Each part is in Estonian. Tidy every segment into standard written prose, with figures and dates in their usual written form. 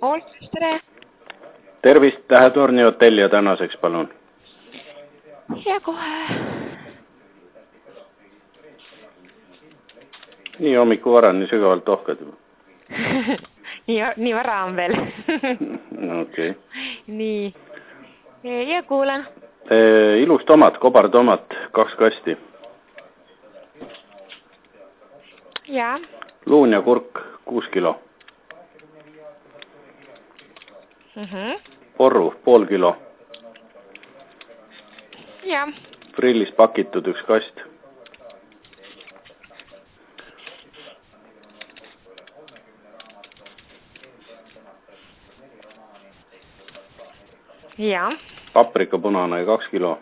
tere! Tervist, Tähetorni hotelli ja tänaseks, palun. Ja kohe. Nii hommiku vara, nii sügavalt ohkad juba. nii vara on veel. Okei. Nii. Ja kuulen. Ilus tomat, kobartomat, 2 kasti. Ja. Luun ja kurk, 6 kilo. Porru, pool kilo. Ja. Frillis pakitud 1 kast. Ja. Paprika punane 2 kilo.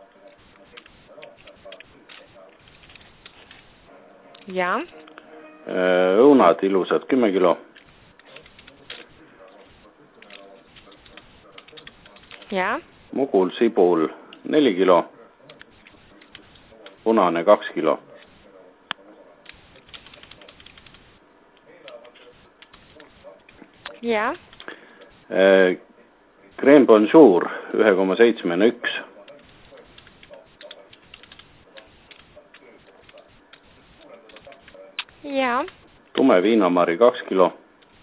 Ja. Õunad ilusad 10 kilo. Ja. Mugul sibul 4 kilo. Punane 2 kilo. Ja. Crème bonjour 1,71. Ja. Tume viinamari 2 kilo.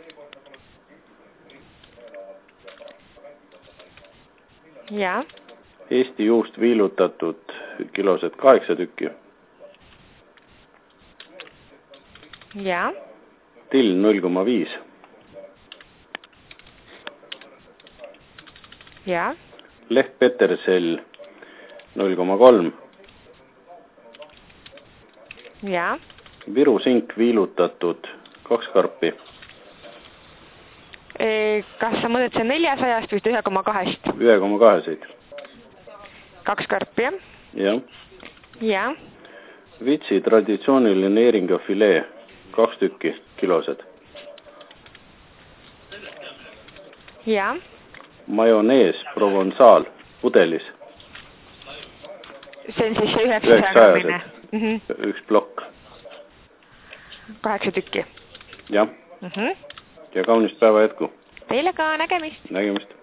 Ja. Eesti juust viilutatud kilosed 8 tükki. Ja. Till 0,5. Ja. Leht petersell 0,3. Ja. Viru sink viilutatud 2 karpi. Kas sa mõtled see 400 või 1,2? 1,2. 2 karpi, jah? Jah. Ja. Vitsi traditsiooniline eeringa filee 2 tükki kilosed. Ja. Majonees provençal pudelis. See on siis 900 grammine. 1 plokk. 8 tükki. Jah. Ja kaunist päeva jätku. Teile ka, nägemist. Nägemist.